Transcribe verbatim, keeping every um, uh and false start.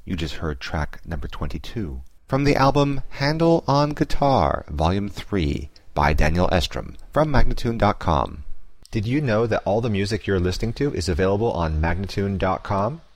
You just heard track number twenty-two from the album Handel on Guitar, Volume three, by Daniel Estrom, from Magnatune dot com. Did you know that all the music you're listening to is available on Magnatune dot com?